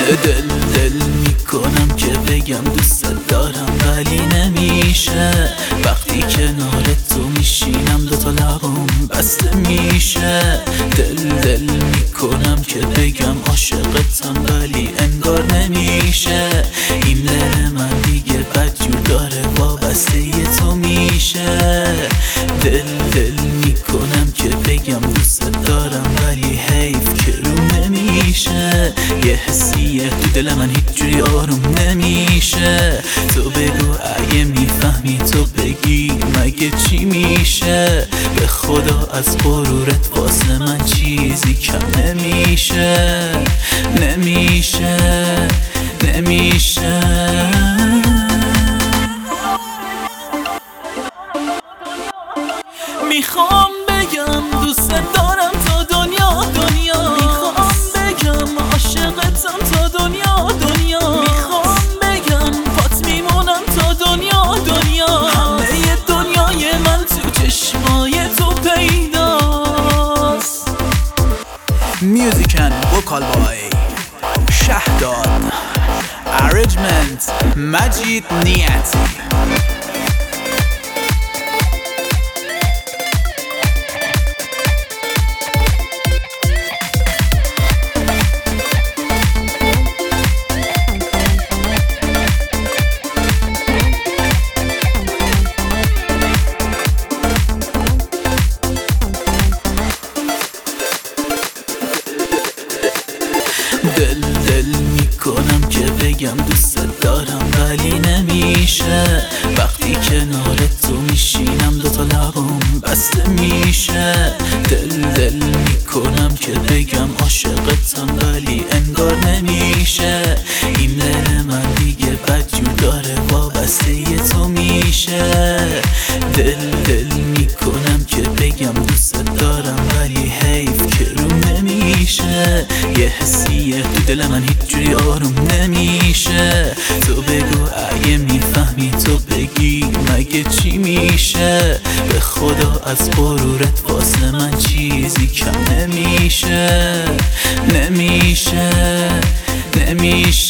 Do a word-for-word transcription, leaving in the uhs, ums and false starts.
دل دل میکنم که بگم دوست دارم ولی نمیشه. وقتی کنار تو میشینم دوتا لبم بسته میشه. دل دل میکنم که بگم عاشقتم ولی انگار نمیشه. این دل من دیگه بدجور داره وابسته تو میشه. دل دل میکنم که بگم دوست دارم ولی حیف که روم نمیشه. یه حسیه تو دل من هیچ جوری آروم نمیشه. تو بگو اگه میفهمی تو بگی مگه چی میشه. به خدا از غرورت واسه من چیزی کم نمیشه. نمیشه نمیشه. میخوام بگم دوست دارم تا دنیا دنیا. میخوام بگم عاشقتم تا دنیا دنیا. میخوام بگم پات میمونم تا دنیا دنیا. همه دنیای من تو چشمای تو پیداست. میوزیکن وکال بای شهداد، ارنجمنت مجید نیتی. دل دل میکنم که بگم دوست دارم ولی نمیشه. وقتی کنار تو میشینم دوتا لبم بسته میشه. دل دل میکنم که بگم عاشقتم ولی انگار نمیشه. این دل من دیگه بدجور داره وابسته تو میشه. دل دل میکنم که بگم دوست دارم ولی حیف که روم نمیشه. یه حسیه تو دل من هیچ جوری آروم نمیشه. تو بگو اگه میفهمی تو بگی مگه چی میشه. به خدا از غرورت واسه من چیزی کم نمیشه. نمیشه نمیشه.